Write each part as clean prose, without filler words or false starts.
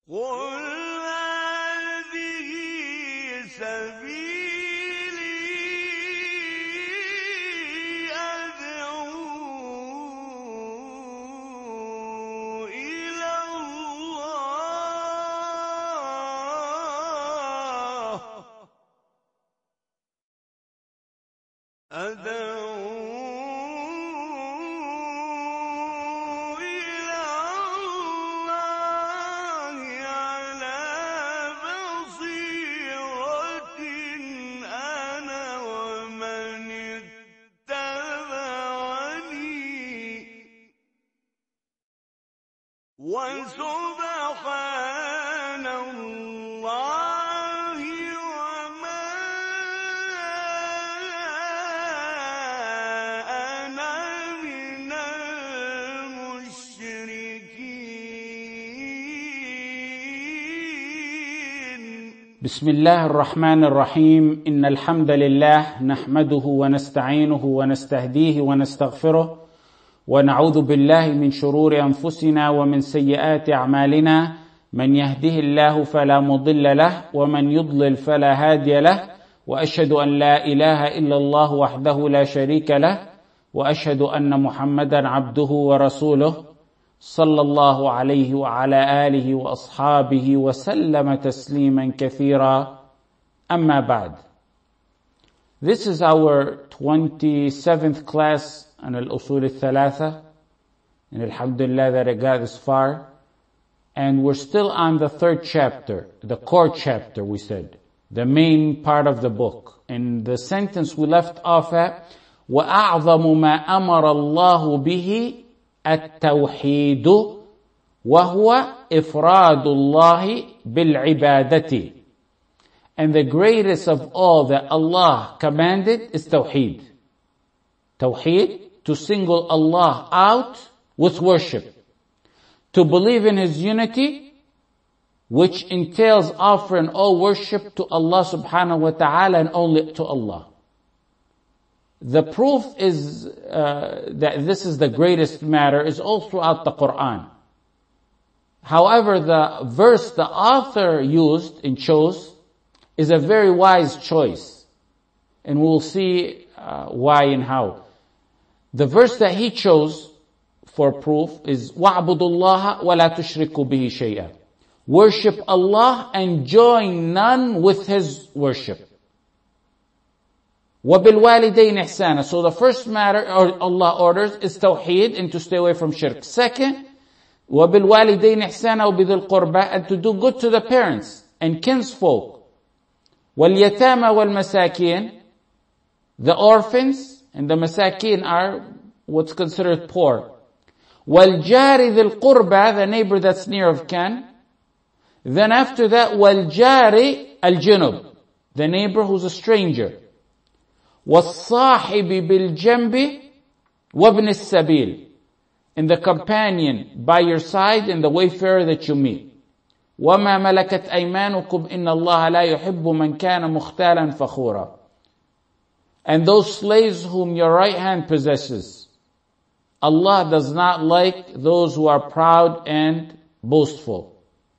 قل هذه سبيلي أدعو إلى الله على بصيرة أنا ومن اتبعني وسبحان الله وما أنا من المشركين. بسم الله الرحمن الرحيم. إن الحمد لله نحمده ونستعينه ونستهديه ونستغفره ونعوذ بالله من شرور أنفسنا ومن سيئات أعمالنا. من يهده الله فلا مضل له ومن يضلل فلا هادي له، وأشهد أن لا إله إلا الله وحده لا شريك له، وأشهد أن محمدا عبده ورسوله صلى الله عليه وعلى آله وأصحابه وسلم تسليما كثيرا. أما بعد. This is our 27th class on al-Usul al-Thalatha, and alhamdulillah that I got this far. And we're still on the third chapter, the core chapter, we said, the main part of the book. And the sentence we left off at, وَأَعْظَمُ مَا أَمَرَ اللَّهُ بِهِ التوحيد وهو إفراد الله بالعبادة. And the greatest of all that Allah commanded is Tawheed. Tawheed, to single Allah out with worship. To believe in His unity, which entails offering all worship to Allah subhanahu wa ta'ala and only to Allah. The proof is that this is the greatest matter is all throughout the Quran. However, the verse the author used and chose is a very wise choice. And we'll see why and how. The verse that he chose for proof is وَاعْبُدُوا اللَّهَ وَلَا تُشْرِكُوا بِهِ شَيْئًا. Worship Allah and join none with His worship. وَبِالْوَالِدَيْنِ إِحْسَانًا. So the first matter Allah orders is Tawheed and to stay away from shirk. Second, وَبِالْوَالِدَيْنِ إِحْسَانًا وَبِذِي الْقُرْبَى, and to do good to the parents and kinsfolk. وَالْيَتَامَى وَالْمَسَاكِينَ. The orphans and the masakin are what's considered poor. وَالْجَارِ ذِي الْقُرْبَى, the neighbor that's near of kin. Then after that, وَالْجَارِ الْجُنُبِ, the neighbor who's a stranger. وَالصَّاحِبِ بِالْجَنْبِ وَابْنِ السَّبِيلِ, and the companion by your side and the wayfarer that you meet. وَمَا مَلَكَتْ أَيْمَانُكُمْ إِنَّ اللَّهَ لَا يُحِبُّ مَنْ كَانَ مُخْتَالًا فَخُورًا. And those slaves whom your right hand possesses, Allah does not like those who are proud and boastful.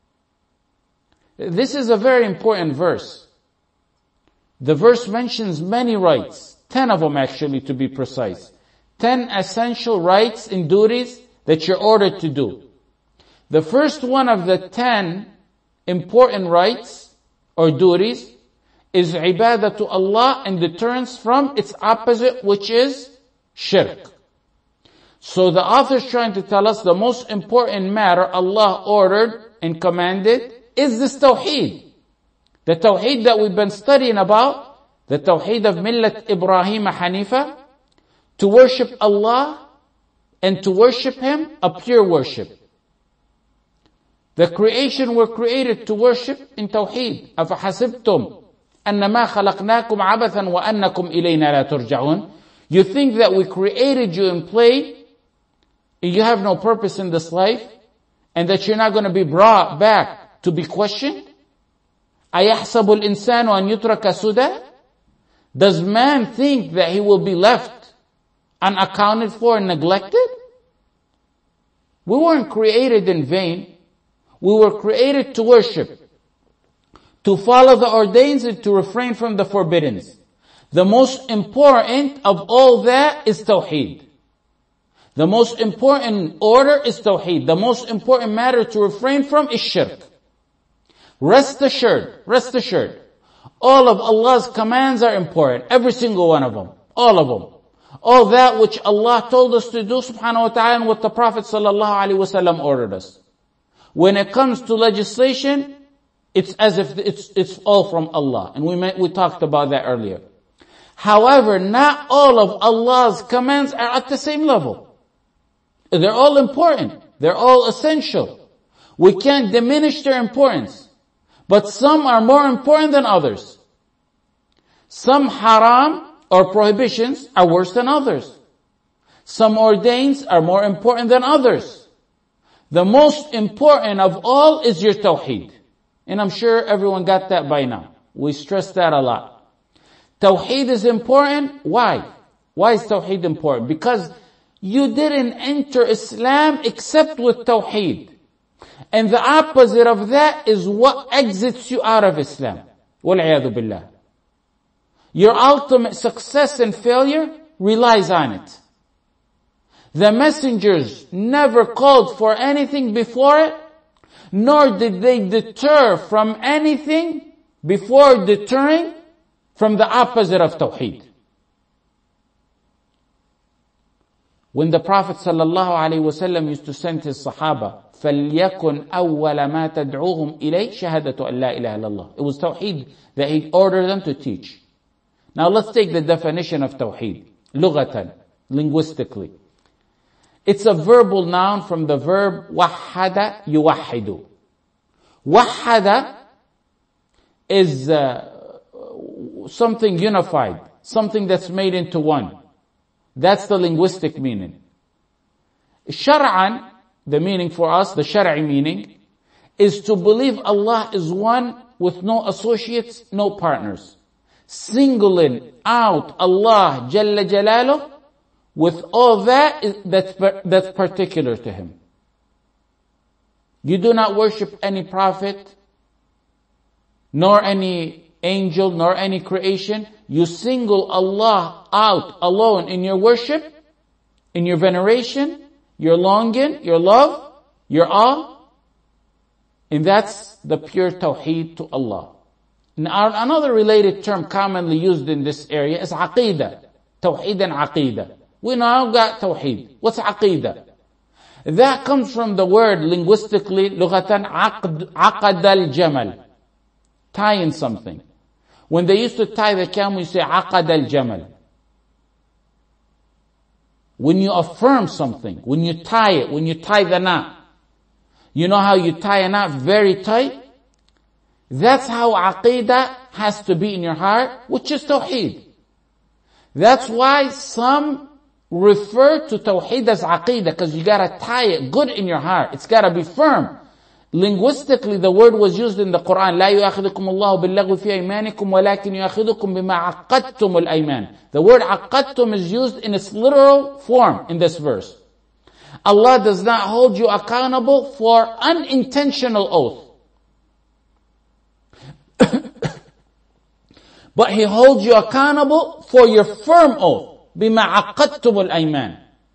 This is a very important verse. The verse mentions many rights, 10 of them actually to be precise. 10 essential rights and duties that you're ordered to do. The first one of the 10 important rights or duties is ibadah to Allah and deterrence from its opposite, which is shirk. So the author is trying to tell us the most important matter Allah ordered and commanded is this Tawheed. The Tawheed that we've been studying about, the Tawheed of Millat Ibrahim Hanifa, to worship Allah and to worship Him a pure worship. The creation were created to worship in Tawheed. أَفَحَسِبْتُمْ أَنَّمَا خَلَقْنَاكُمْ عَبَثًا وَأَنَّكُمْ إِلَيْنَا لَا تُرْجَعُونَ. You think that we created you in play, and you have no purpose in this life, and that you're not going to be brought back to be questioned? أَيَحْسَبُ الْإِنسَانُ أَنْ يُتْرَكَ سُدًى. Does man think that he will be left unaccounted for and neglected? We weren't created in vain. We were created to worship, to follow the ordains and to refrain from the forbiddens. The most important of all that is Tawheed. The most important order is Tawheed. The most important matter to refrain from is Shirk. Rest assured, all of Allah's commands are important. Every single one of them. All of them. All that which Allah told us to do, subhanahu wa ta'ala, and what the Prophet sallallahu alaihi wasallam ordered us. When it comes to legislation, it's as if it's all from Allah. And we talked about that earlier. However, not all of Allah's commands are at the same level. They're all important. They're all essential. We can't diminish their importance. But some are more important than others. Some haram or prohibitions are worse than others. Some ordains are more important than others. The most important of all is your Tawheed. And I'm sure everyone got that by now. We stress that a lot. Tawheed is important. Why? Why is Tawheed important? Because you didn't enter Islam except with Tawheed. And the opposite of that is what exits you out of Islam. Wal-'iyadhu billah. Your ultimate success and failure relies on it. The messengers never called for anything before it, nor did they deter from anything before deterring from the opposite of Tawheed. When the Prophet sallallahu alaihi wasallam used to send his Sahaba, فَلْيَكُنْ أَوَّلَ مَا تَدْعُوهُمْ إِلَيْهِ شَهَادَةُ أَنْ لَا إِلَهَ إِلَّا اللَّهِ. It was Tawheed that he ordered them to teach. Now let's take the definition of Tawheed. لغة, linguistically. It's a verbal noun from the verb وَحَّدَ يُوَحِّدُ. وَحَّدَ is something unified, something that's made into one. That's the linguistic meaning. Shar'an, the meaning for us, the Shar'i meaning, is to believe Allah is one with no associates, no partners. Singling out Allah Jalla Jalaluh with all that's particular to Him. You do not worship any prophet, nor any angel, nor any creation. You single Allah out alone in your worship, in your veneration, your longing, your love, your awe. And that's the pure Tawheed to Allah. Now, another related term commonly used in this area is Aqidah. Tawheed and Aqidah. We now got Tawheed. What's Aqidah? That comes from the word linguistically, لغة عقد الجمل. Tying something. When they used to tie the camel, you say عقد الجمل. When you affirm something, when you tie it, when you tie the knot. You know how you tie a knot very tight? That's how Aqidah has to be in your heart, which is Tawheed. That's why some refer to Tawheed as Aqidah, because you gotta tie it good in your heart. It's gotta be firm. Linguistically, the word was used in the Quran. لا يؤاخذكم الله باللغو في أيمانكم ولكن يؤاخذكم بما عقدتم الأيمان. The word عقدتم is used in its literal form in this verse. Allah does not hold you accountable for unintentional oath. But He holds you accountable for your firm oath. بما عقدتم الأيمان.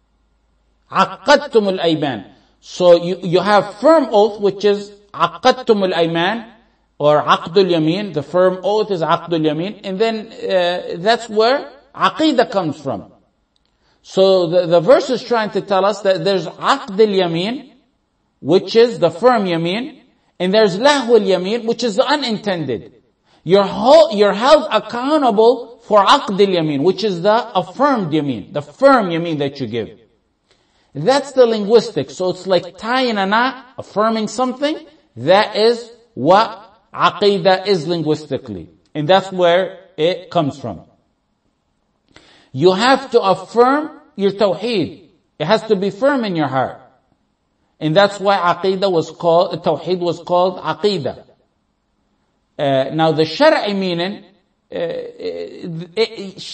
عقدتم الأيمان. So you have firm oath, which is عقدتم الأيمان, or عقد اليمين. The firm oath is عقد اليمين. And then that's where Aqidah comes from. So the verse is trying to tell us that there's عقد اليمين, which is the firm yameen, and there's لهو اليمين, which is the unintended. You're held accountable for عقد اليمين, which is the affirmed yameen, the firm yameen that you give. That's the linguistic. So it's like tying a knot, affirming something. That is what Aqidah is linguistically. And that's where it comes from. You have to affirm your Tawheed. It has to be firm in your heart. And that's why Tawheed was called Aqidah. Now the Shar'i meaning,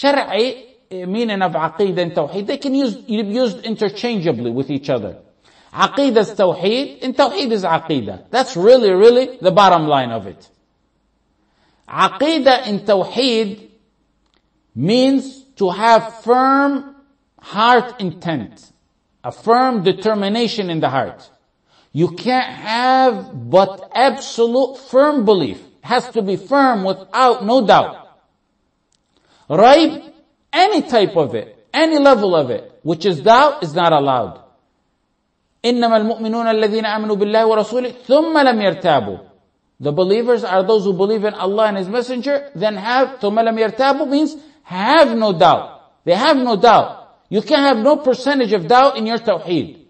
Shar'i meaning of Aqidah and Tawheed, they can be used interchangeably with each other. Aqidah is tawheed, and tawheed is aqidah. That's really the bottom line of it. Aqidah in tawheed means to have firm heart intent, a firm determination in the heart. You can't have but absolute firm belief. It has to be firm without no doubt. Right? Any type of it, any level of it, which is doubt, is not allowed. إنما المؤمنون الذين آمنوا بالله ورسوله ثم لم يرتابوا. The believers are those who believe in Allah and His Messenger, then have, ثم لم يرتابوا means have no doubt. They have no doubt. You can have no percentage of doubt in your tawheed.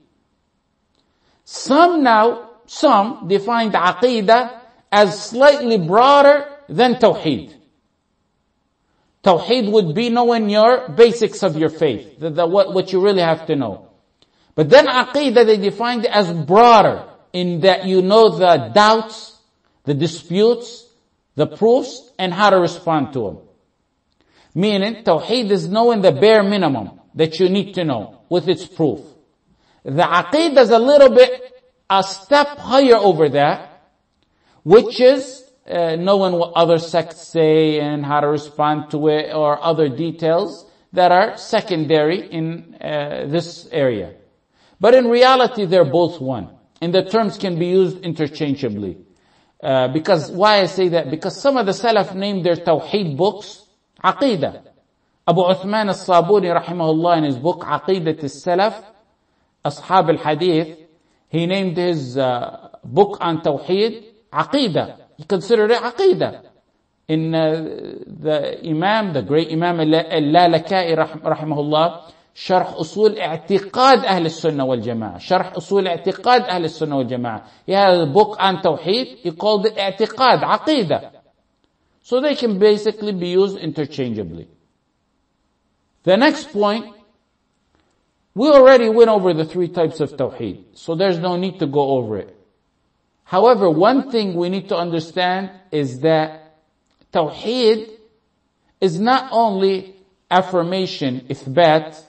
Some define the aqidah as slightly broader than tawheed. Tawheed would be knowing your basics of your faith, what you really have to know. But then aqidah they defined it as broader, in that you know the doubts, the disputes, the proofs, and how to respond to them. Meaning, tawheed is knowing the bare minimum that you need to know with its proof. The aqidah is a little bit, a step higher over that, which is knowing what other sects say and how to respond to it, or other details that are secondary in this area. But in reality, they're both one. And the terms can be used interchangeably. Why I say that? Because some of the Salaf named their Tawheed books Aqidah. Abu Uthman al-Sabuni rahimahullah in his book Aqidat al-Salaf, Ashab al-Hadith, he named his book on Tawheed Aqidah. He considered it Aqidah. In the great Imam al-Lalaka'i rahimahullah, شرح أصول اعتقاد أهل السنة والجماعة. شرح أصول اعتقاد أهل السنة والجماعة. He had a book on Tawheed. He called it اعتقاد, عقيدة. So they can basically be used interchangeably. The next point, we already went over the 3 types of Tawheed, so there's no need to go over it. However, one thing we need to understand is that Tawheed is not only affirmation, إثبات.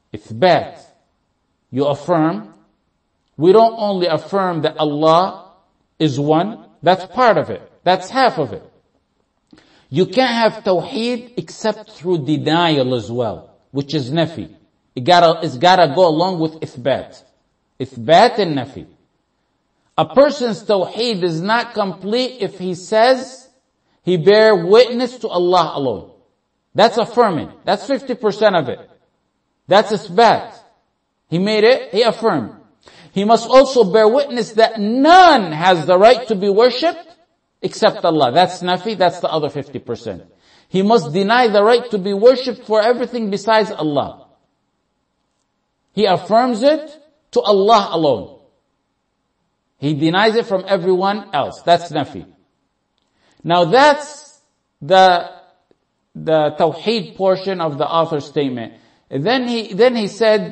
You affirm. We don't only affirm that Allah is one. That's part of it. That's half of it. You can't have tawheed except through denial as well, which is nafi. It's gotta go along with ithbat. Ithbat and nafi. A person's tawheed is not complete if he says he bear witness to Allah alone. That's affirming. That's 50% of it. That's ithbat. He made it, he affirmed. He must also bear witness that none has the right to be worshipped except Allah. That's nafi, that's the other 50%. He must deny the right to be worshipped for everything besides Allah. He affirms it to Allah alone. He denies it from everyone else. That's nafi. Now that's the tawheed portion of the author's statement. Then he said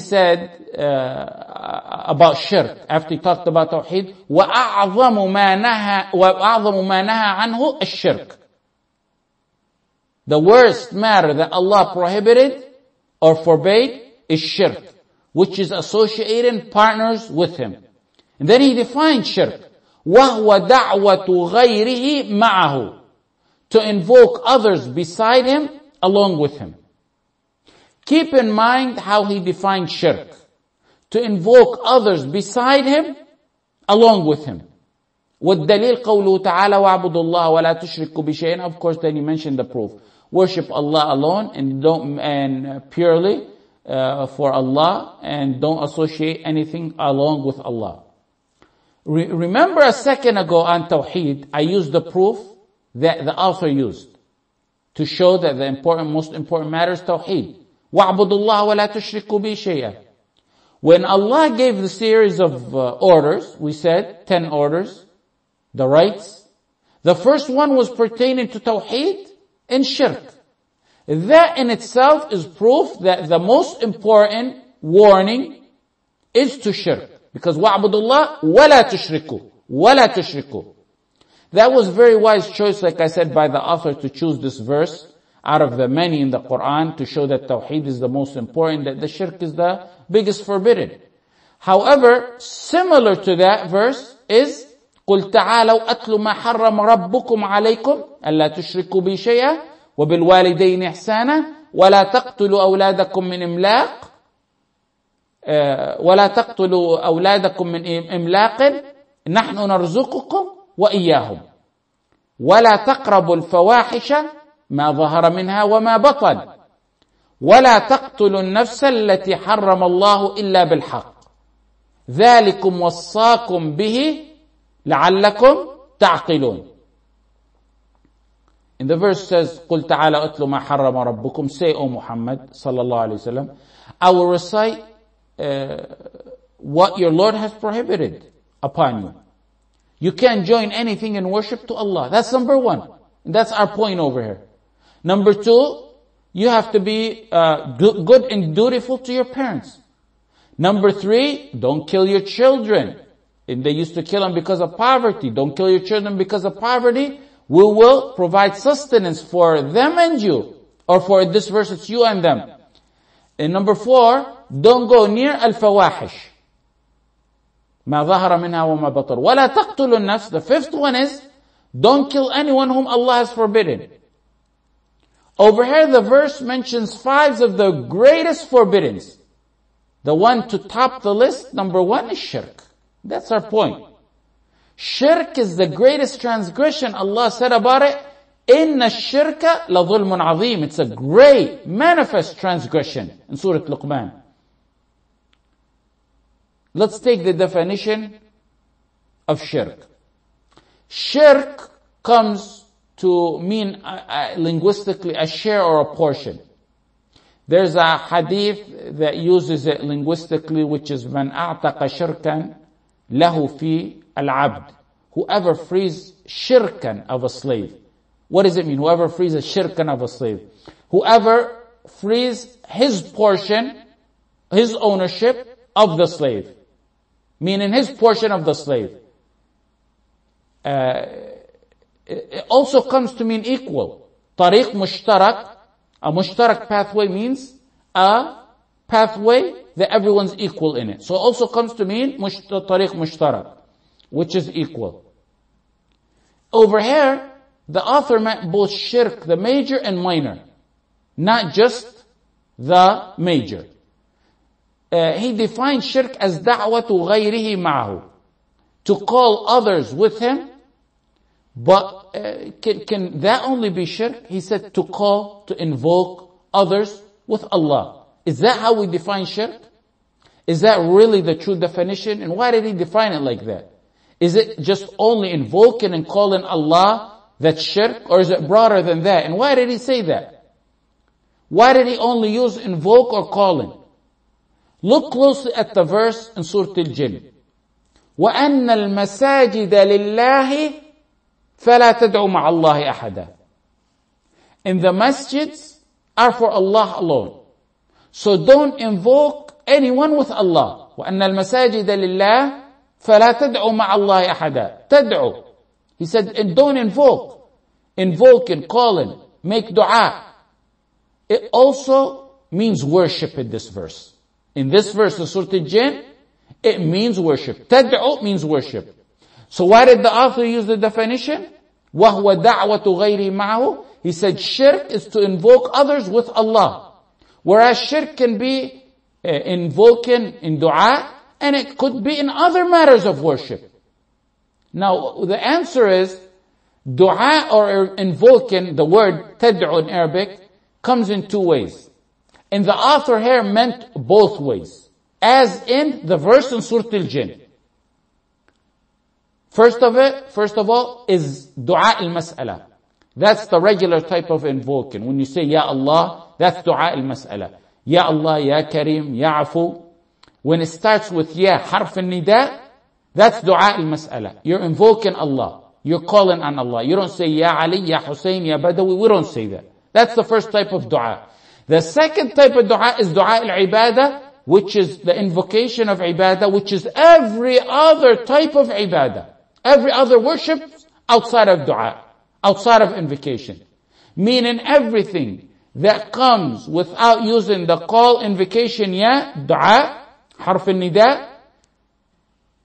about shirk, after he talked about tawheed, وَأَعْظَمُ مَا نَهَى عَنْهُ الشِّرْك. The worst matter that Allah prohibited or forbade is shirk, which is associating partners with Him. And then he defined shirk. وَهُوَ دَعْوَةُ غَيْرِهِ مَعَهُ. To invoke others beside Him, along with Him. Keep in mind how he defined shirk. To invoke others beside Him, along with Him. وَالدَّلِيلْ قَوْلُهُ تَعَالَى وَاعْبُدُوا اللَّهَ وَلَا تُشْرِكُوا بِشَيْءٍ. Of course, then he mentioned the proof. Worship Allah alone and purely for Allah, and don't associate anything along with Allah. Remember a second ago on Tawheed, I used the proof that the author used to show that the most important matter is Tawheed. وَاعْبُدُوا اللَّهَ وَلَا تُشْرِكُوا بِهِ شَيْئًا. When Allah gave the series of orders, we said 10 orders, the rights. The first one was pertaining to Tawheed and Shirk. That in itself is proof that the most important warning is to Shirk. Because وَاعْبُدُوا اللَّهَ وَلَا تُشْرِكُوا. وَلَا تُشْرِكُوا. That was very wise choice, like I said, by the author to choose this verse out of the many in the Quran to show that Tawheed is the most important, that the Shirk is the biggest forbidden. However, similar to that verse is قل تعالوا أتل ما حرم ربكم عليكم ألا تشركوا بي شيئا وبالوالدين إحسانا ولا تقتلوا أولادكم من إملاق نحن نرزقكم وإياهم ولا تقربوا الفواحش ما ظهر منها وما بطن ولا تقتلوا النفس التي حرم الله إلا بالحق ذلكم وصاكم به لعلكم تعقلون. In the verse says, قُلْ تَعَالَى أَتْلُ مَا حَرَّمَ رَبُّكُمْ. Say, O Muhammad sallallahu alayhi wa sallam, I will recite what your Lord has prohibited upon you. You can't join anything in worship to Allah. That's number one. And that's our point over here. Number two, you have to be good and dutiful to your parents. Number three, don't kill your children. And they used to kill them because of poverty. Don't kill your children because of poverty. We will provide sustenance for them and you. Or for this verse, it's you and them. And number four, don't go near al-fawahish. ما ظهر منها وما بطن ولا تقتلوا النفس. The fifth one is, don't kill anyone whom Allah has forbidden. Over here, the verse mentions 5 of the greatest forbiddings. The one to top the list, number 1 is shirk. That's our point. Shirk is the greatest transgression. Allah said about it, إِنَّ الشِّرْكَ لَظُلْمٌ عَظِيمٌ. It's a great, manifest transgression in Surah Luqman. Let's take the definition of shirk. Shirk comes to mean linguistically a share or a portion. There's a hadith that uses it linguistically, which is مَنْ أَعْتَقَ شِرْكًا لَهُ فِي الْعَبْدِ. Whoever frees shirkan of a slave. What does it mean? Whoever frees a shirkan of a slave. Whoever frees his portion, his ownership of the slave. Meaning his portion of the slave. It also comes to mean equal. Tariq mushtarak. A mushtarak pathway means a pathway that everyone's equal in it. So it also comes to mean tariq mushtarak, which is equal. Over here, the author meant both shirk, the major and minor. Not just the major. He defined shirk as da'watu ghayrihi ma'ahu. To call others with him. But can that only be shirk? He said to call, to invoke others with Allah. Is that how we define shirk? Is that really the true definition? And why did he define it like that? Is it just only invoking and calling Allah that's shirk? Or is it broader than that? And why did he say that? Why did he only use invoke or calling? Look closely at the verse in Surah Al-Jinn. وَأَنَّ الْمَسَاجِدَ لِلَّهِ فَلَا تَدْعُوا مَعَ اللَّهِ أَحَدًا. And the masjids are for Allah alone. So don't invoke anyone with Allah. وَأَنَّ الْمَسَاجِدَ لِلَّهِ فَلَا تَدْعُوا مَعَ اللَّهِ أَحَدًا. تَدْعُوا. He said, and don't invoke. Invoking, calling, make dua. It also means worship in this verse. In this verse of Surah Al-Jinn, it means worship. Tad'u means worship. So why did the author use the definition? وَهُوَ دَعْوَةُ غَيْرِ مَعَهُ. He said shirk is to invoke others with Allah. Whereas shirk can be invoking in dua, and it could be in other matters of worship. Now, the answer is, dua or invoking, the word tad'u in Arabic, comes in 2 ways. And the author here meant both ways. As in the verse in Surah Al-Jinn. First of all, is dua al-mas'ala. That's the regular type of invoking. When you say, Ya Allah, that's dua al-mas'ala. Ya Allah, Ya Kareem, Ya Afu. When it starts with Ya, harf al-nida, that's dua al-mas'ala. You're invoking Allah. You're calling on Allah. You don't say, Ya Ali, Ya Hussein, Ya Badawi. We don't say that. That's the first type of dua. The second type of dua is dua al-ibadah, which is the invocation of ibadah, which is every other type of ibadah. Every other worship outside of dua, outside of invocation. Meaning everything that comes without using the call invocation ya, dua, harf al-nida,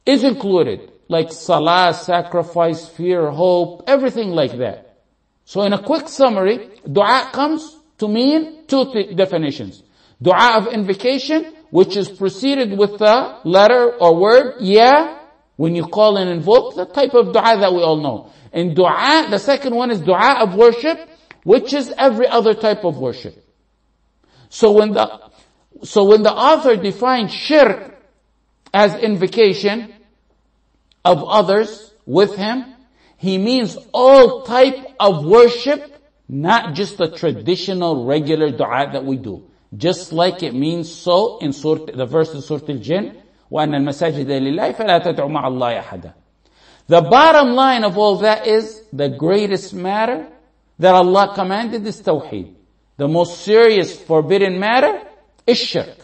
is included, like salah, sacrifice, fear, hope, everything like that. So in a quick summary, dua comes to mean two definitions. Dua of invocation, which is preceded with the letter or word, yeah, when you call and invoke, the type of dua that we all know. And dua, the second one is dua of worship, which is every other type of worship. So when the author defines shirk as invocation of others with him, he means all type of worship, not just the traditional regular dua that we do. Just like it means so in the verse in Surah Al-Jinn, وَأَنَّ الْمَسَاجِدَ لِلَّهِ فَلَا تَدْعُوا مَعَ اللَّهِ أَحَدًا. The bottom line of all that is the greatest matter that Allah commanded is tawheed. The most serious forbidden matter is shirk.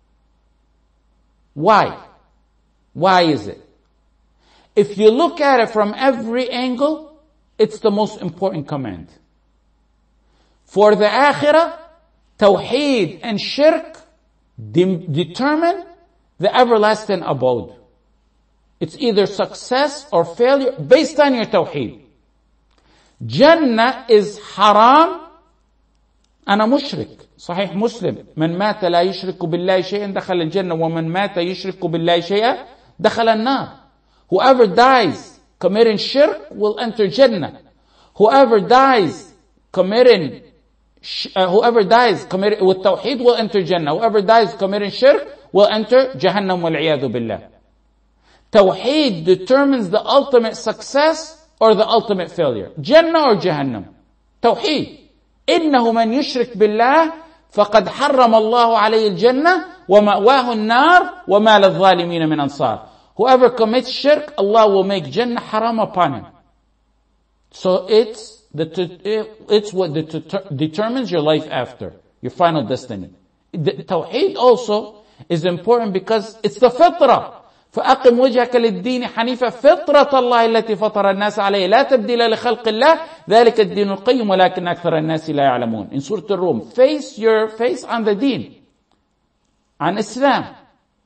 Why? Why is it? If you look at it from every angle, it's the most important command. For the akhirah, tawheed and shirk determine the everlasting abode. It's either success or failure based on your tawheed. Jannah is haram. أنا مشرك. صحيح مسلم. من مات لا يشرك بالله شيئا دخل الجنة ومن مات يشرك بالله شيئا دخل النار. Whoever dies committing shirk will enter Jannah. Whoever dies committing with tawheed will enter Jannah. Whoever dies committing shirk will enter Jahannam wal-'iyadhu billah. Tawheed determines the ultimate success or the ultimate failure. Jannah or Jahannam. Tawheed. إنه من يشرك بالله فقد حرم الله عليه الجنة ومأواه النار وما للظالمين من أنصار. Whoever commits shirk, Allah will make Jannah haram upon him. So it's what determines your life after, your final destiny. The Tawheed also is important because it's the fitrah. فأقم وجهك للدين حنيفا فطرة الله التي فطر الناس عليه لا تبديل لخلق الله ذلك الدين القيم ولكن أكثر الناس لا يعلمون. In Surah Al-Rum, face your face on the deen, on Islam,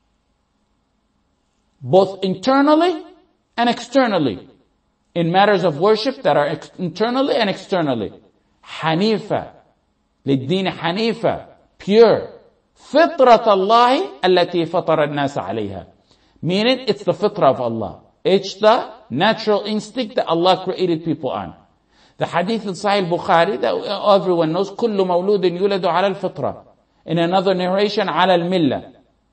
both internally and externally, in matters of worship that are internally and externally. حنيفا للدين حنيفا, pure. فطرة الله التي فطر الناس عليها. Meaning, it's the fitrah of Allah. It's the natural instinct that Allah created people on. The hadith in Sahih Bukhari that everyone knows, كل مولود يولد على الفطرة. In another narration, على الملة.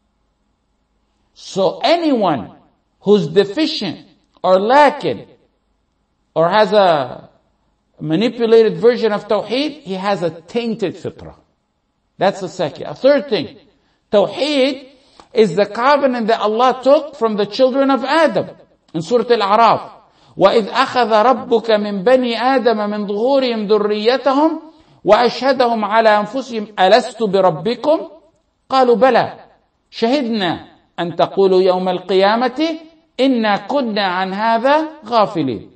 So anyone who's deficient or lacking or has a manipulated version of Tawheed, he has a tainted fitrah. That's the second. A third thing, Tawheed is the covenant that Allah took from the children of Adam. In Surah Al-A'raf, وَإِذْ أَخَذَ رَبُّكَ مِنْ بَنِي آدَمَ مِنْ ظُهُورِهِمْ ذُرِّيَّتَهُمْ وَأَشْهَدَهُمْ عَلَى أَنفُسِهِمْ أَلَسْتُ بِرَبِّكُمْ قَالُوا بَلَى شَهِدْنَا أَنْ تَقُولُوا يَوْمَ الْقِيَامَةِ إِنَّا كُنَّا عَنْ هَذَا غَافِلِينَ.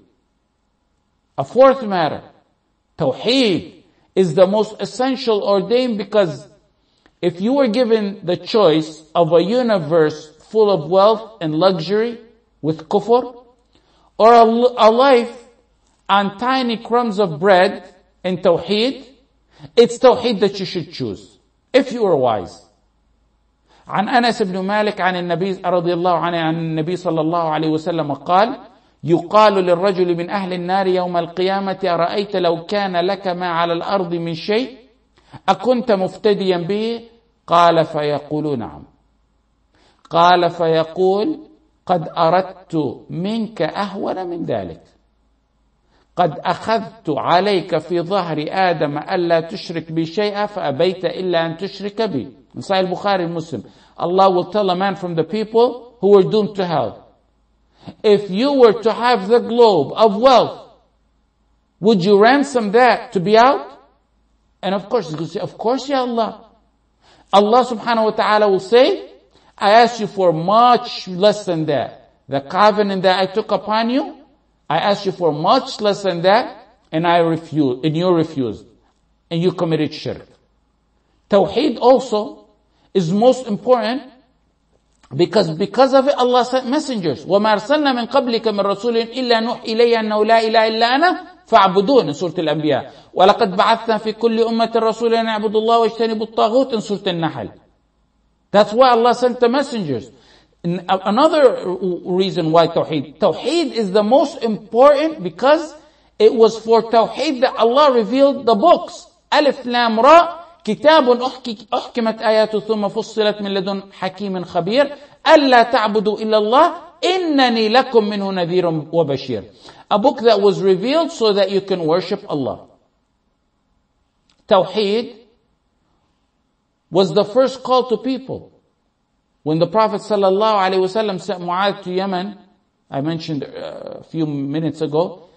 A fourth matter, Tawheed is the most essential ordained because if you were given the choice of a universe full of wealth and luxury with kufr, or a life on tiny crumbs of bread and tawheed, it's tawheed that you should choose, if you are wise. عن أنس بن مالك عن النبي رضي الله عنه عن النبي صلى الله عليه وسلم قال يقال للرجل من أهل النار يوم القيامة أرأيت لو كان لك ما على الأرض من شيء أكنت مفتديا به؟ قال فيقول نعم. قال فيقول قد أردت منك أهون من ذلك. قد أخذت عليك في ظهر آدم ألا تشرك بي شيئا فأبيت إلا أن تشرك بي. In Sahih Bukhari and Muslim, Allah will tell a man from the people who were doomed to hell, if you were to have the globe of wealth, would you ransom that to be out? And of course, he's going to say, of course, Ya Allah. Allah subhanahu wa ta'ala will say, I asked you for much less than that. The covenant that I took upon you, I asked you for much less than that, and you refused. And you committed shirk. Tawheed also is most important Because of it, Allah sent messengers. وَمَا أَرْسَلْنَا مِنْ قَبْلِكَ مِنْ رَسُولٍ إِلَّا نُوحِي إِلَيْهِ أَنَّهُ لَا إِلَهَ إِلَّا أَنَا فَاعْبُدُونِ in Surah Al-Anbiya. وَلَقَدْ بَعَثْنَا فِي كُلِّ أُمَّةٍ رَسُولًا أَنِ اعْبُدُوا اللَّهَ وَاجْتَنِبُوا الطَّاغُوتَ in Surah Al-Nahl. That's why Allah sent the messengers. Another reason why Tawheed. Tawheed is the most important because it was for Tawheed that Allah revealed the books. Alif Lam Ra. كتاب أحكمت آياته ثم فصلت من لدن حكيم خبير ألا تعبدوا إلا الله إنني لكم منه نذير وبشير. A book that was revealed so that you can worship Allah. Tawheed was the first call to people. When the Prophet ﷺ sent Mu'adh to Yemen, I mentioned a few minutes ago,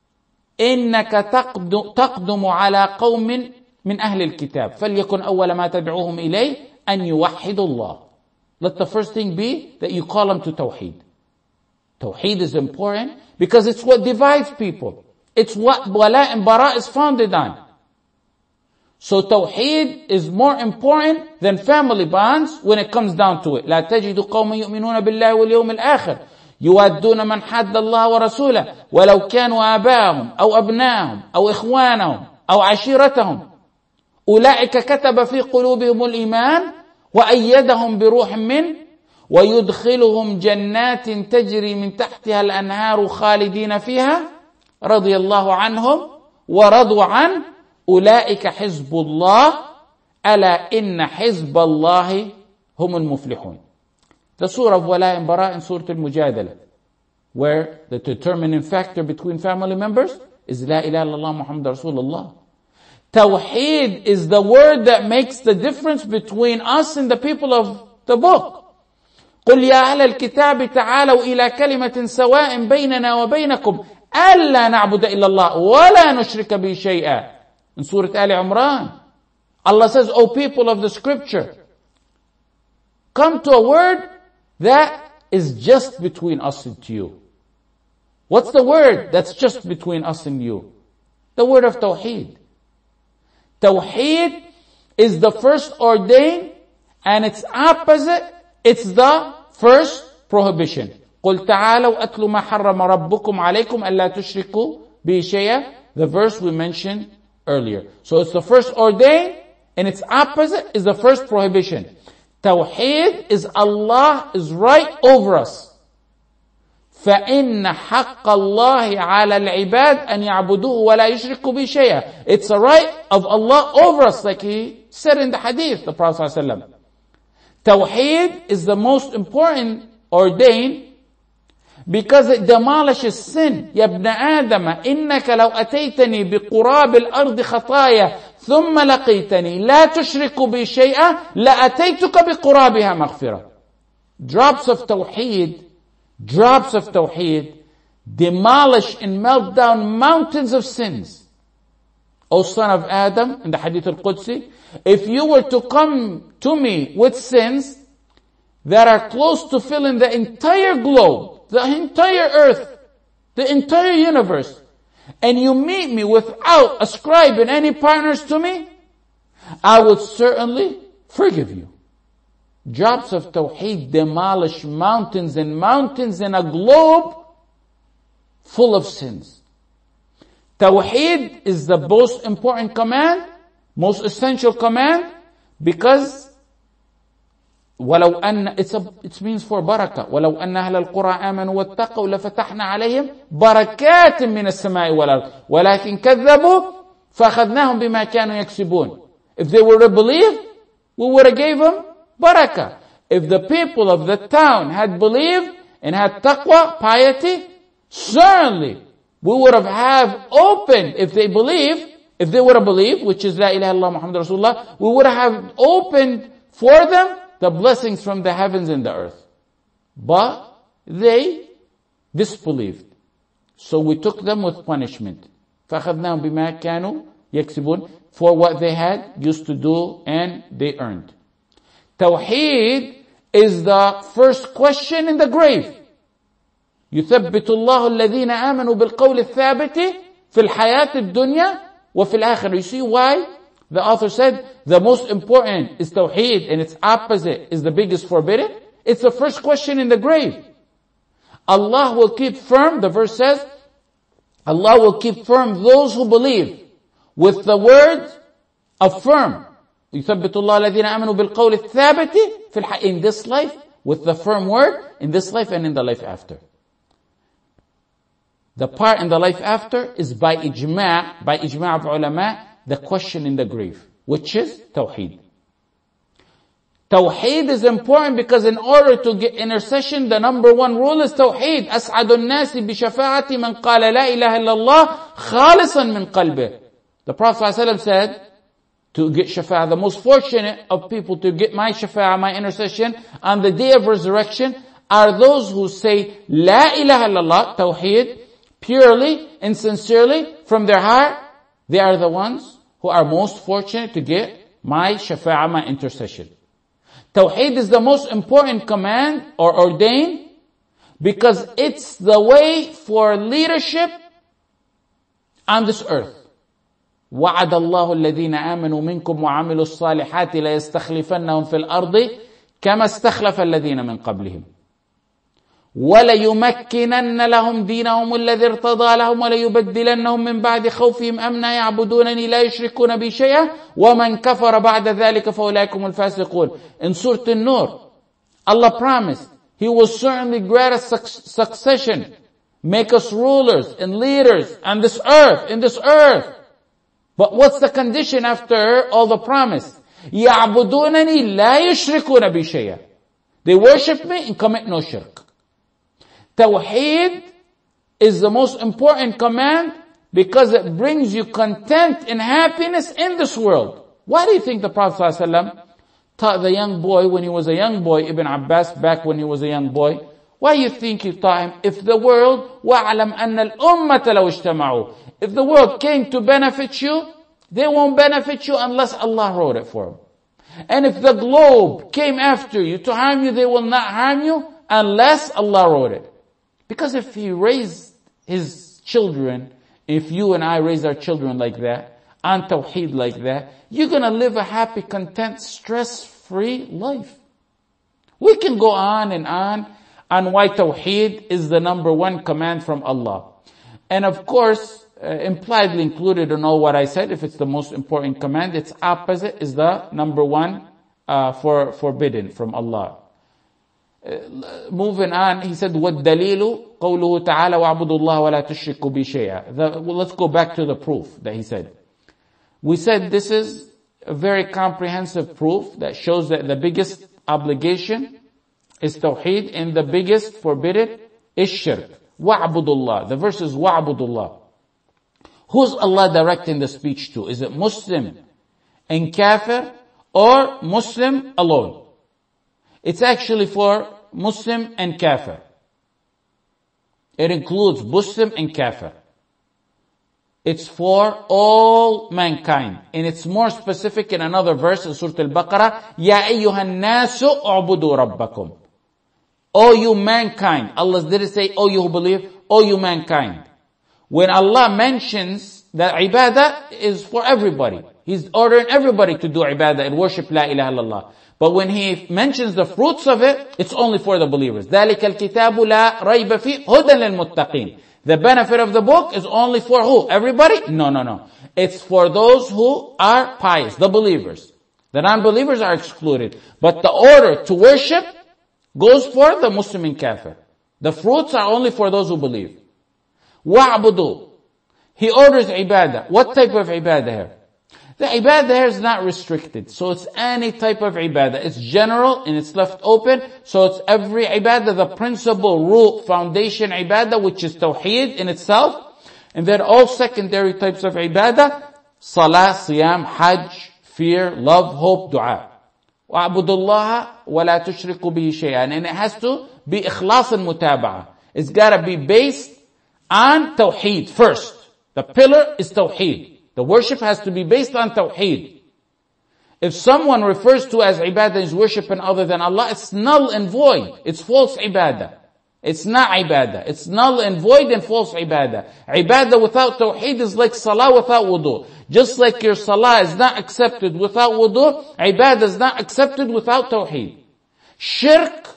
إنك تقدم على قوم من أهل الكتاب فليكن أول ما تدعوهم إليه أن يوحدوا الله. Let the first thing be that you call them to Tawheed. Tawheed is important because it's what divides people. It's what Wala and Bara is founded on. So Tawheed is more important than family bonds when it comes down to it. لا تجد قوما يؤمنون بالله واليوم الآخر يوادون من حد الله ورسوله ولو كانوا آباءهم أو أبناءهم أو إخوانهم أو عشيرتهم أولئك كتب في قلوبهم الإيمان وأيدهم بروح منه ويدخلهم جنات تجري من تحتها الأنهار خالدين فيها رضي الله عنهم ورضوا عنه أولئك حزب الله ألا إن حزب الله هم المفلحون. The surah of Wala and Bara in Surah Al-Mujadala, where the determining factor between family members is La ilaha illallah Muhammad Rasulullah. Tawheed is the word that makes the difference between us and the people of the book. قُلْ يَا أَهْلَ الْكِتَابِ تَعَالَوْا إِلَى كَلِمَةٍ سَوَاءٍ بَيْنَنَا وَبَيْنَكُمْ أَلَّا نَعْبُدَ إِلَّا اللَّهَ وَلَا نُشْرِكَ بِهِ شَيْئًا. In Surah Al Imran, Allah says, O people of the scripture, come to a word that is just between us and you. What's the word that's just between us and you? The word of Tawheed. Tawheed is the first ordained, and its opposite, it's the first prohibition. قُلْ تَعَالَوْا أَتْلُ مَا حَرَّمَ رَبُّكُمْ عَلَيْكُمْ أَلَّا تُشْرِكُوا بِهِ شَيْئًا. The verse we mentioned earlier. So it's the first ordained, and its opposite is the first prohibition. Tawheed is Allah is right over us. فَإِنَّ حَقَّ اللَّهِ عَلَى الْعِبَادِ أَنْ يَعْبُدُوهُ وَلَا يُشْرِكُوا بِهِ شَيْئًا. It's a right of Allah over us, like he said in the hadith, the Prophet ﷺ. Tawheed is the most important ordained because it demolishes sin. يَا ابْنَ آدَمَ إِنَّكَ لَوْ أَتَيْتَنِي بِقُرَابِ الْأَرْضِ خَطَايَا ثُمَّ لَقِيتَنِي لَا تُشْرِكُ بِي شَيْئًا لَأَتَيْتُكَ بِقُرَابِهَا مَغْفِرَةً. Drops of Tawheed demolish and melt down mountains of sins. O son of Adam, in the Hadith al-Qudsi, if you were to come to me with sins that are close to filling the entire globe, the entire earth, the entire universe, and you meet me without ascribing any partners to me, I would certainly forgive you. Drops of Tawheed demolish mountains and mountains in a globe full of sins. Tawheed is the most important command, most essential command, because ولو أن it means for barakah. ولو أن أهل القرى آمنوا واتقوا لفتحنا عليهم بركات من السماء والأرض ولكن كذبوا فأخذناهم بما كانوا يكسبون. If they were to believe, we would have gave them barakah. If the people of the town had believed and had taqwa, piety, certainly we would have opened, if they would have believed, which is La ilaha illallah Muhammad Rasulullah, we would have opened for them the blessings from the heavens and the earth. But they disbelieved. So we took them with punishment. فَأَخَذْنَاهُمْ بِمَا كَانُوا يَكْسِبُونَ, for what they had used to do and they earned. Tawheed is the first question in the grave. يثبت الله الذين آمنوا بالقول الثابت في الحياة الدنيا وفي الآخرة. You see why the author said the most important is Tawheed and its opposite is the biggest forbidden? It's the first question in the grave. Allah will keep firm, the verse says, Allah will keep firm those who believe with the word of firm. يثبت الله الذين آمنوا بالقول الثابت in this life, with the firm word, in this life and in the life after. The part in the life after is by ijma' of ulama, the question in the grave, which is Tawheed. Tawheed is important because in order to get intercession, the number one rule is Tawheed. أسعد الناس بشفاعة من قال لا إله إلا الله خالصا من قلبه. The Prophet ﷺ said, to get shafa'ah, the most fortunate of people to get my shafa'ah, my intercession, on the day of resurrection, are those who say, La ilaha illallah, Tawheed, purely and sincerely from their heart. They are the ones who are most fortunate to get my shafa'ah, my intercession. Tawheed is the most important command or ordained because it's the way for leadership on this earth. وعد الله الذين آمنوا منكم وعملوا الصالحات ليستخلفنهم في الأرض كما استخلف الذين من قبلهم وليمكنن لهم دينهم الذي ارتضى لهم وليبدلنهم من بعد خوفهم أمنا يعبدونني لا يشركون بي شيئا ومن كفر بعد ذلك فأولئك هم الفاسقون. In Surah An-Nur, Allah promised He will certainly grant us succession, make us rulers and leaders on this earth, in this earth. But what's the condition after all the promise? يَعْبُدُونَنِي لَا يُشْرِكُونَ بِي شَيْئًا. They worship me and commit no shirk. Tawheed is the most important command because it brings you content and happiness in this world. Why do you think the Prophet ﷺ taught the young boy when he was a young boy, Ibn Abbas, back when he was a young boy? Why do you think he taught him? If the world, وَعْلَمْ أَنَّ الْأُمَّةَ لَوْ اجْتَمَعُوا. If the world came to benefit you, they won't benefit you unless Allah wrote it for them. And if the globe came after you to harm you, they will not harm you unless Allah wrote it. Because if He raised His children, if you and I raise our children like that, on Tawheed like that, you're gonna live a happy, content, stress-free life. We can go on and on why Tawheed is the number one command from Allah. And of course, impliedly included in all what I said, if it's the most important command, its opposite is the number one forbidden from Allah. Moving on, he said, وَالدَّلِيلُ قَوْلُهُ تَعَالَى وَاعْبُدُوا اللَّهَ وَلَا تُشْرِكُوا بِهِ شَيْئًا. Let's go back to the proof that he said. We said this is a very comprehensive proof that shows that the biggest obligation is Tawheed and the biggest forbidden is shirk. وَاعْبُدُوا اللَّهِ. The verse is وَاعْبُدُوا اللَّهِ. Who's Allah directing the speech to? Is it Muslim and Kafir or Muslim alone? It's actually for Muslim and Kafir. It includes Muslim and Kafir. It's for all mankind. And it's more specific in another verse in Surah Al-Baqarah. Ya ayyuhan nasu u'budu rabbakum. O you mankind. Allah didn't say, O you who believe, O you mankind. When Allah mentions that ibadah is for everybody, He's ordering everybody to do ibadah and worship la ilaha illallah. But when He mentions the fruits of it, it's only for the believers. ذَلِكَ الْكِتَابُ لَا رَيْبَ فِيهِ هُدًى لِلْمُتَّقِينَ. The benefit of the book is only for who? Everybody? No. It's for those who are pious, the believers. The non-believers are excluded. But the order to worship goes for the Muslim and Kafir. The fruits are only for those who believe. وَاعْبُدُوا. He orders ibadah. What type of ibadah here? The ibadah here is not restricted. So it's any type of ibadah. It's general and it's left open. So it's every ibadah, the principal root, foundation ibadah, which is Tawheed in itself. And then all secondary types of ibadah, salah, siyam, hajj, fear, love, hope, dua. وَاعْبُدُوا اللَّهَ وَلَا تُشْرِكُوا بِهِ شَيْئًا. And it has to be ikhlas and mutaba'ah. It's gotta be based on Tawheed first. The pillar is Tawheed. The worship has to be based on Tawheed. If someone refers to as ibadah is worshiping other than Allah, it's null and void. It's false ibadah. It's not ibadah. It's null and void and false ibadah. Ibadah without Tawheed is like salah without wudu. Just like your salah is not accepted without wudu, ibadah is not accepted without Tawheed. Shirk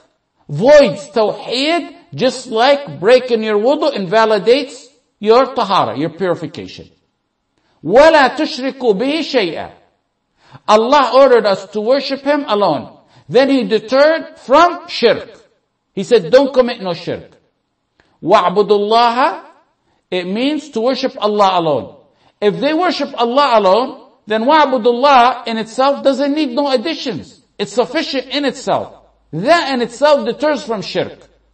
voids tawheed, just like breaking your wudu invalidates your tahara, your purification. وَلَا تُشْرِكُوا بِهِ شَيْئًا. Allah ordered us to worship Him alone. Then He deterred from shirk. He said, don't commit no shirk. وَاعْبُدُوا اللَّهَ, it means to worship Allah alone. If they worship Allah alone, then وَاعْبُدُوا اللَّهَ in itself doesn't need no additions. It's sufficient in itself. That in itself deters from shirk.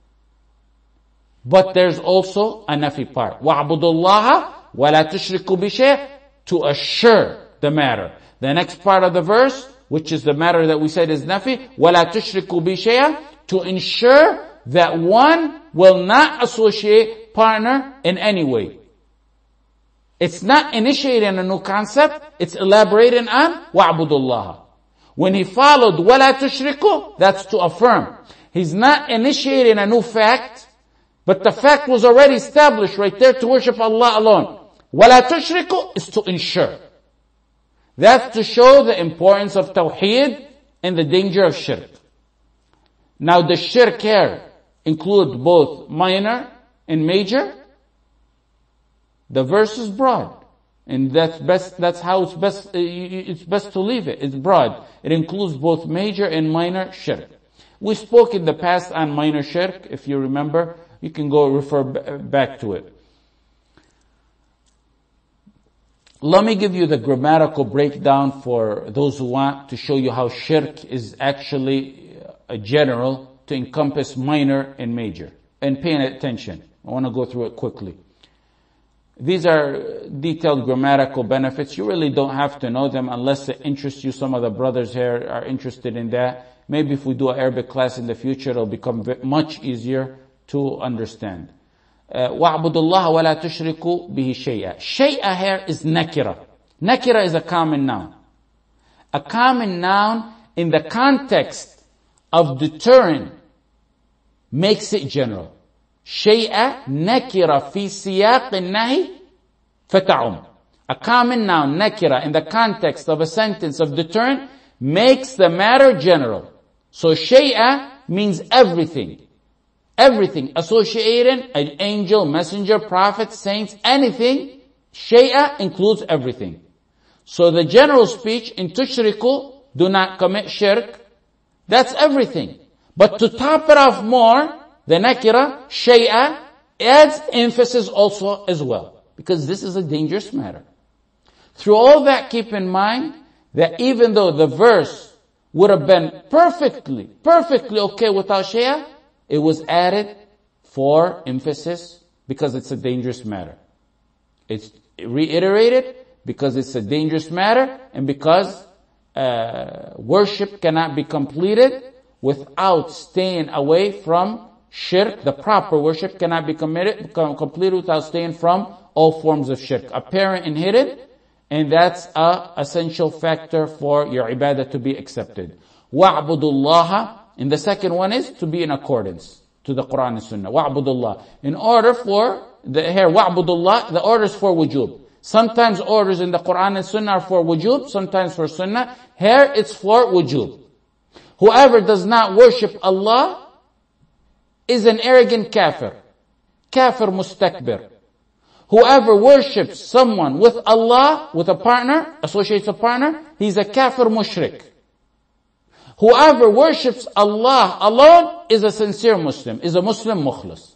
But there's also a nafi part. وَاعْبُدُوا اللَّهَ وَلَا تُشْرِكُوا بِشَيْءٍ, to assure the matter. The next part of the verse, which is the matter that we said is nafi, وَلَا تُشْرِكُوا بِشَيْءٍ, to ensure that one will not associate partner in any way. It's not initiating a new concept, it's elaborating on وَاعْبُدُوا اللَّهَ. When he followed وَلَا تُشْرِكُوا, that's to affirm. He's not initiating a new fact, but the fact was already established right there to worship Allah alone. وَلَا تُشْرِكُوا is to ensure. That's to show the importance of tawheed and the danger of shirk. Now the shirk here include both minor and major. The verse is broad. And that's how it's best to leave it. It's broad. It includes both major and minor shirk. We spoke in the past on minor shirk. If you remember, you can go refer back to it. Let me give you the grammatical breakdown for those who want to show you how shirk is actually a general to encompass minor and major. And paying attention. I want to go through it quickly. These are detailed grammatical benefits. You really don't have to know them unless it interests you. Some of the brothers here are interested in that. Maybe if we do an Arabic class in the future, it'll become much easier to understand. وَاعْبُدُوا اللَّهَ وَلَا تُشْرِكُوا بِهِ شَيْئًا. Shay'a here is nakira. Nakira is a common noun. A common noun in the context of deterring makes it general. Shay'a nakira fi siyaq al-nahi fata'um. A common noun, nakira, in the context of a sentence of deterrent makes the matter general. So shay'a means everything. Everything associated, an angel, messenger, prophet, saints, anything, shay'a includes everything. So the general speech in tushriku, do not commit shirk, that's everything. But to top it off more, the nakira, shay'a, adds emphasis also as well. Because this is a dangerous matter. Through all that, keep in mind that even though the verse would have been perfectly okay without shay'a, it was added for emphasis because it's a dangerous matter. It's reiterated because it's a dangerous matter and because worship cannot be completed without staying away from shirk. The proper worship cannot be completed without staying from all forms of shirk, apparent and hidden, and that's a essential factor for your ibadah to be accepted. وَاعْبُدُوا اللَّهَ. And the second one is to be in accordance to the Quran and Sunnah. وَاعْبُدُوا اللَّهَ. In order for here, وَاعْبُدُوا اللَّهَ, the order is for wujub. Sometimes orders in the Quran and Sunnah are for wujub, sometimes for Sunnah. Here it's for wujub. Whoever does not worship Allah is an arrogant kafir. Kafir mustakbir. Whoever worships someone with Allah, with a partner, associates a partner, he's a kafir mushrik. Whoever worships Allah alone is a sincere Muslim, is a Muslim mukhlis.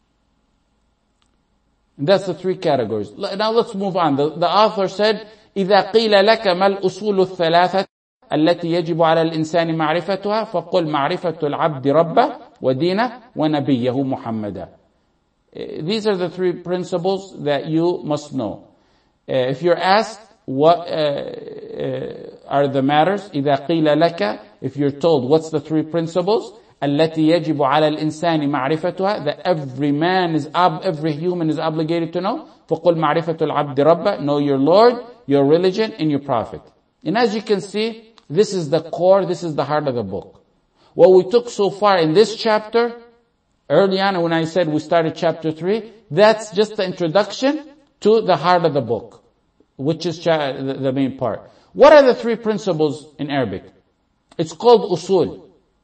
And that's the three categories. Now let's move on. The author said, إِذَا قِيلَ لَكَ مَا الْأُصُولُ الثَّلَاثَةِ التي يجب على الإنسان معرفتها فقل معرفة العبد ربه ودينه ونبيه محمدا. These are the three principles that you must know. If you're asked what are the matters, إذا قيل لك, if you're told what's the three principles, التي يجب على الإنسان معرفتها, that every human is obligated to know, فقل معرفة العبد ربه, know your Lord, your religion, and your prophet. And as you can see, this is the core, this is the heart of the book. What we took so far in this chapter, early on when I said we started chapter 3, that's just the introduction to the heart of the book, which is the main part. What are the three principles in Arabic? It's called usul.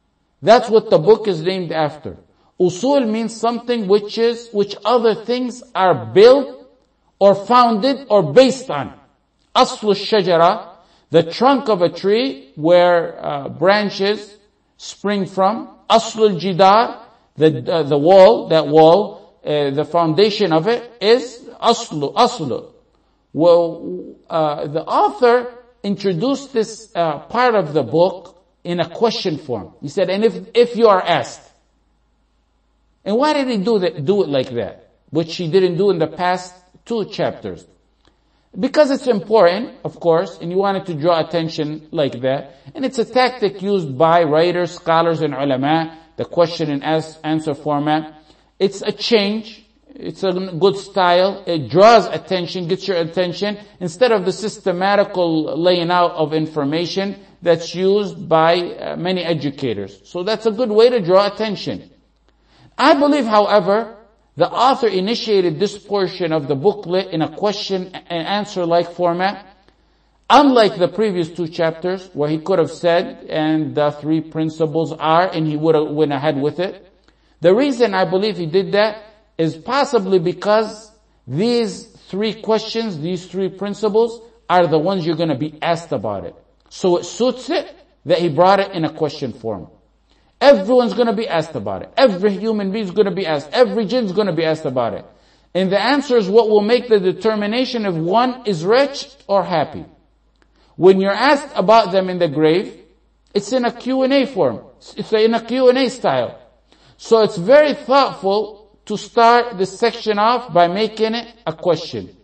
That's what the book is named after. Usul means something which other things are built or founded or based on. Aslu shajara, the trunk of a tree where branches spring from. Aslu jidar, the wall, the foundation of it is aslu. Well, the author introduced this part of the book in a question form. He said, and if you are asked, and why did he do it like that, which he didn't do in the past 2 chapters? Because it's important, of course, and you wanted to draw attention like that. And it's a tactic used by writers, scholars, and ulama, the question and answer format. It's a change. It's a good style. It draws attention, gets your attention, instead of the systematical laying out of information that's used by many educators. So that's a good way to draw attention. I believe, however, the author initiated this portion of the booklet in a question and answer-like format, unlike the previous 2 chapters where he could have said, and the 3 principles are, and he would have went ahead with it. The reason I believe he did that is possibly because these 3 questions, these 3 principles, are the ones you're going to be asked about it. So it suits it that he brought it in a question form. Everyone's going to be asked about it. Every human being is going to be asked. Every jinn is going to be asked about it. And the answer is what will make the determination if one is rich or happy. When you're asked about them in the grave, it's in a Q&A form. It's in a Q&A style. So it's very thoughtful to start this section off by making it a question.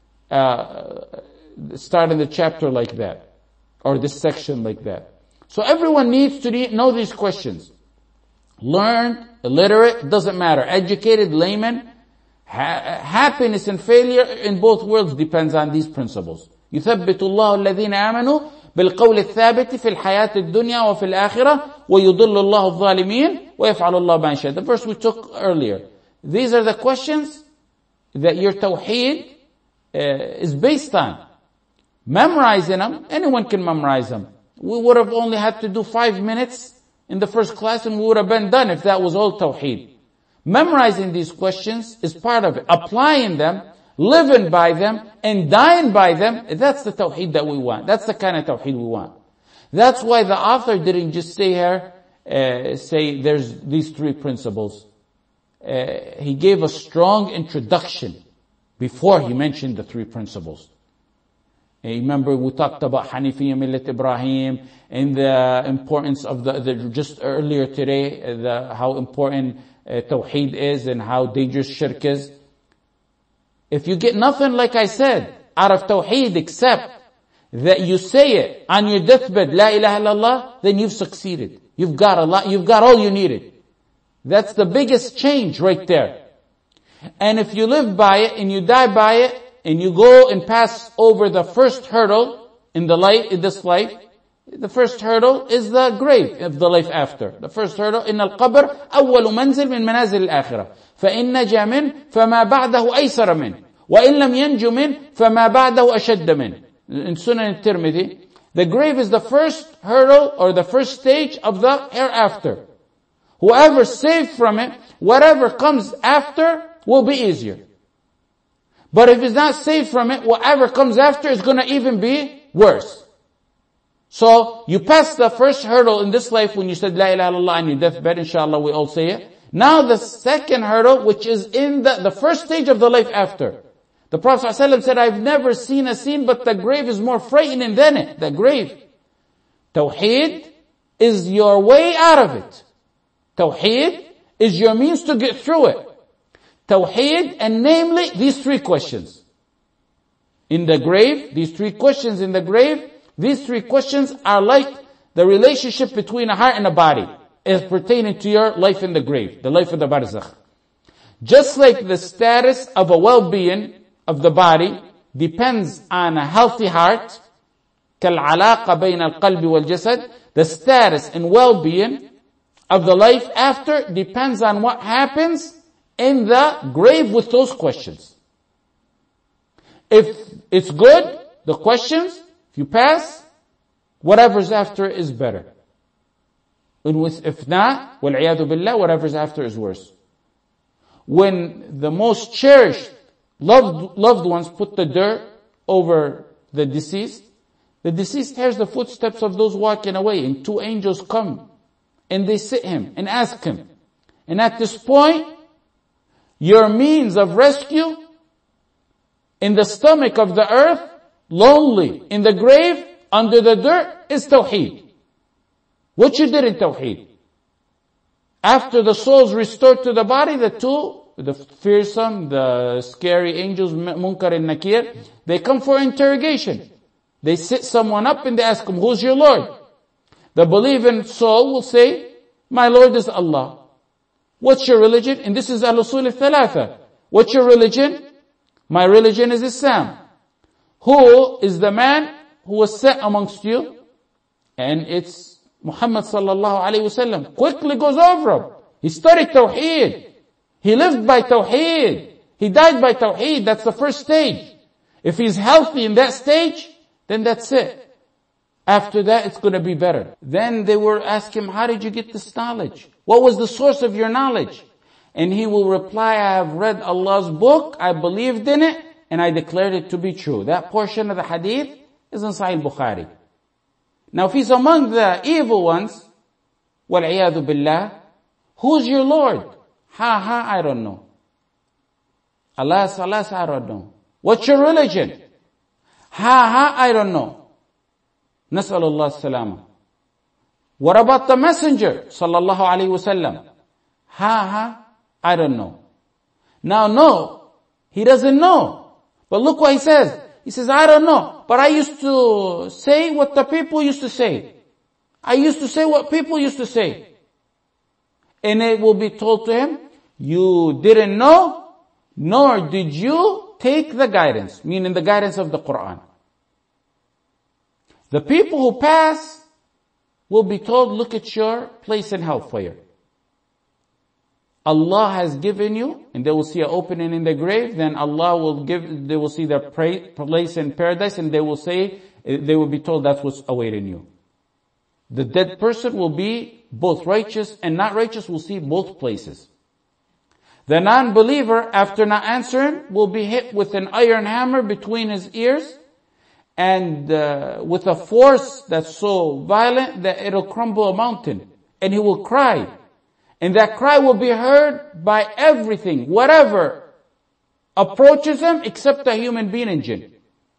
Starting the chapter like that. Or this section like that. So everyone needs to know these questions. Learned, illiterate, doesn't matter. Educated, layman. Happiness and failure in both worlds depends on these principles. يثبت الله الذين آمنوا بالقول الثابت في الحياة الدنيا وفي الآخرة ويضل الله الظالمين ويفعل الله ما يشاء. The verse we took earlier. These are the questions that your tawheed is based on. Memorizing them, anyone can memorize them. We would have only had to do 5 minutes in the first class and we would have been done if that was all tawheed. Memorizing these questions is part of it. Applying them, living by them, and dying by them, that's the tawheed that we want. That's the kind of tawheed we want. That's why the author didn't just say here, say there's these 3 principles. He gave a strong introduction before he mentioned the 3 principles. Remember we talked about Hanifiyya Millat Ibrahim and the importance of just earlier today, how important Tawheed is and how dangerous Shirk is. If you get nothing, like I said, out of Tawheed except that you say it on your deathbed, La ilaha illallah, then you've succeeded. You've got all you needed. That's the biggest change right there. And if you live by it and you die by it, and you go and pass over the first hurdle in this life, the first hurdle is the grave of the life after. The first hurdle, إن القبر أول منزل من منازل الآخرة فإن نجا منه فما بعده أيسر منه وإن لم ينجو منه فما بعده أشد منه. In Sunan al-Tirmidhi, the grave is the first hurdle or the first stage of the hereafter. Whoever saved from it, whatever comes after will be easier. But if it's not saved from it, whatever comes after is going to even be worse. So, you pass the first hurdle in this life when you said La ilaha illallah on your deathbed, inshallah we all say it. Now the second hurdle, which is in the first stage of the life after. The Prophet ﷺ said, I've never seen a scene, but the grave is more frightening than it. The grave. Tawheed is your way out of it. Tawheed is your means to get through it. Tawheed, and namely, these 3 questions. In the grave, these 3 questions in the grave, these 3 questions are like the relationship between a heart and a body, as pertaining to your life in the grave, the life of the barzakh. Just like the status of a well-being of the body depends on a healthy heart, كالعلاقة بين القلب والجسد, the status and well-being of the life after depends on what happens in the grave with those questions. If it's good, the questions, if you pass, whatever's after is better. And if not, وَالْعِيَاذُ بِاللَّهِ, whatever's after is worse. When the most cherished, loved ones put the dirt over the deceased hears the footsteps of those walking away, and two angels come, and they sit him and ask him, and at this point, your means of rescue in the stomach of the earth, lonely, in the grave, under the dirt, is Tawheed. What you did in Tawheed. After the soul's restored to the body, the fearsome, the scary angels, Munkar and Nakir, they come for interrogation. They sit someone up and they ask him, who's your Lord? The believing soul will say, my Lord is Allah. What's your religion? And this is al-usul al-thalatha. What's your religion? My religion is Islam. Who is the man who was sent amongst you? And it's Muhammad sallallahu alayhi wasallam. Quickly goes over him. He studied Tawheed. He lived by Tawheed. He died by Tawheed. That's the first stage. If he's healthy in that stage, then that's it. After that, it's going to be better. Then they will ask him, how did you get this knowledge? What was the source of your knowledge? And he will reply, I have read Allah's book, I believed in it, and I declared it to be true. That portion of the hadith is in Sahih Bukhari. Now if he's among the evil ones, وَالْعِيَاذُ بِاللَّهِ, who's your Lord? I don't know. Alas, I don't know. What's your religion? I don't know. نسأل الله السلامة. What about the messenger? Sallallahu alayhi wasallam. I don't know. Now no, he doesn't know. But look what he says. He says, I don't know. But I used to say what the people used to say. I used to say what people used to say. And it will be told to him, you didn't know, nor did you take the guidance, meaning the guidance of the Quran. The people who pass will be told, look at your place in hellfire. Allah has given you, and they will see an opening in the grave, then Allah will they will see their place in paradise, and they will be told that's what's awaiting you. The dead person will be both righteous and not righteous, will see both places. The non-believer, after not answering, will be hit with an iron hammer between his ears, and with a force that's so violent that it'll crumble a mountain. And he will cry. And that cry will be heard by everything, whatever approaches him except a human being and jinn.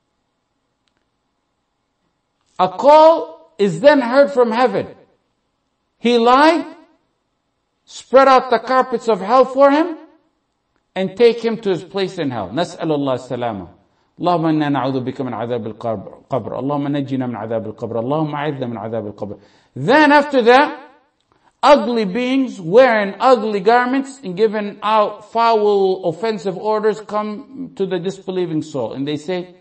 A call is then heard from heaven. He lied, spread out the carpets of hell for him, and take him to his place in hell. Nas'alullah as-salama. اللهم إنا نعوذ بك من عذاب القبر اللهم نجنا من عذاب القبر اللهم أعذنا من عذاب القبر. Then after that, ugly beings wearing ugly garments and giving out foul, offensive orders come to the disbelieving soul. And they say,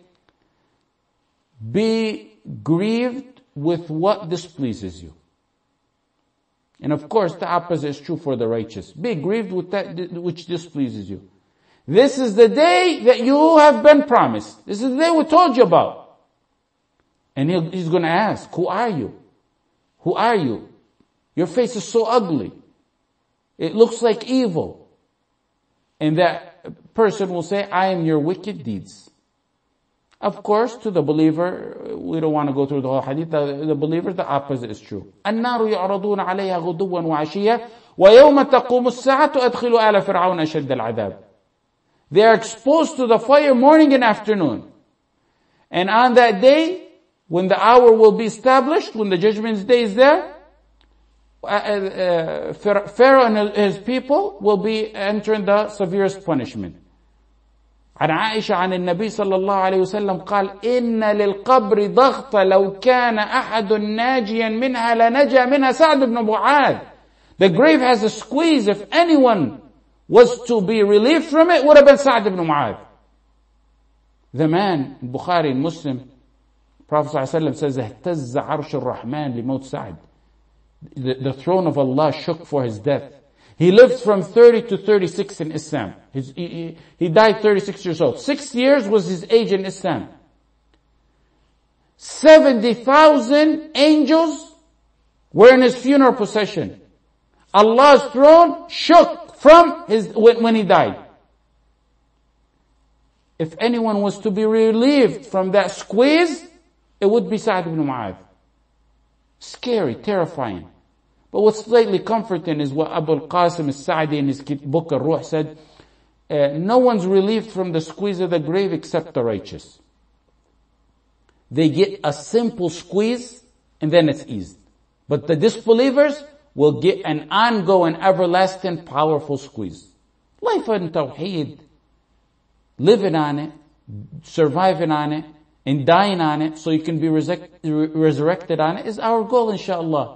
be grieved with what displeases you. And of course, the opposite is true for the righteous. Be grieved with that which displeases you. This is the day that you have been promised. This is the day we told you about. And he's going to ask, who are you? Who are you? Your face is so ugly. It looks like evil. And that person will say, I am your wicked deeds. Of course, to the believer, we don't want to go through the whole hadith. The believer, the opposite is true. النار يعرضون عليها غدوا وعشيا ويوم تقوم الساعة أدخلوا آل فرعون أشد العذاب. They are exposed to the fire morning and afternoon. And on that day, when the hour will be established, when the judgment day is there, Pharaoh and his people will be entering the severest punishment. عن عائشة عن النبي صلى الله عليه وسلم قال إن للقبر ضغط لو كان أحد ناجيا منها لنجا منها سعد بن معاذ. The grave has a squeeze. If anyone was to be relieved from it, would have been Sa'd ibn Mu'adh. The man, in Bukhari and Muslim, Prophet ﷺ says, اهتز عرش الرحمن لموت سعد. The throne of Allah shook for his death. He lived from 30 to 36 in Islam. He died 36 years old. 6 years was his age in Islam. 70,000 angels We're in his funeral procession. Allah's throne shook from when he died. If anyone was to be relieved from that squeeze, it would be Sa'd ibn Mu'adh. Scary, terrifying. But what's slightly comforting is what Abu al-Qasim al-Sa'di in his book Al-Ruh said, no one's relieved from the squeeze of the grave except the righteous. They get a simple squeeze and then it's eased. But the disbelievers will get an ongoing, everlasting, powerful squeeze. Life in Tawheed, living on it, surviving on it, and dying on it so you can be resurrected on it is our goal, inshallah.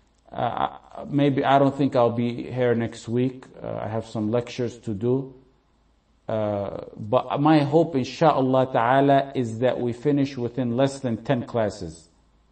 Maybe I don't think I'll be here next week. I have some lectures to do. But my hope, inshallah ta'ala, is that we finish within less than 10 classes.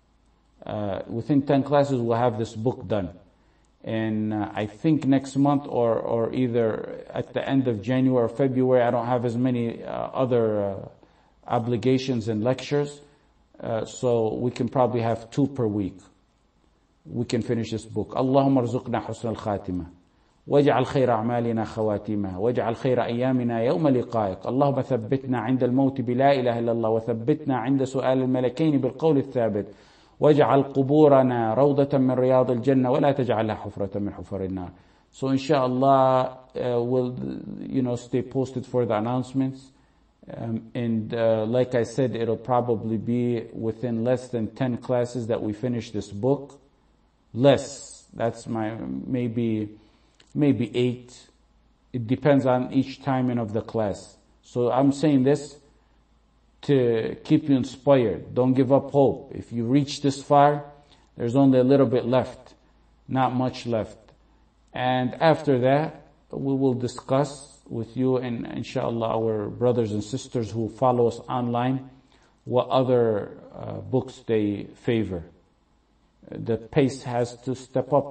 Within 10 classes we'll have this book done. And I think next month or either at the end of January or February, I don't have as many other obligations and lectures. So we can probably have 2 per week. We can finish this book. Allahumma arzuqna husn al-khatimah. واجعل خير أعمالنا خواتيمها واجعل خير أيامنا يوم لقائك اللهم ثبتنا عند الموت بلا إله إلا الله وثبتنا عند سؤال الملكين بالقول الثابت واجعل قبورنا روضة من رياض الجنة ولا تجعلها حفرة من حفر النار. So inshallah we'll stay posted for the announcements, and like I said, it'll probably be within less than 10 classes that we finish this book. Less. That's maybe 8. It depends on each timing of the class. So I'm saying this to keep you inspired. Don't give up hope. If you reach this far, there's only a little bit left. Not much left. And after that, we will discuss with you and inshallah our brothers and sisters who follow us online what other books they favor. The pace has to step up.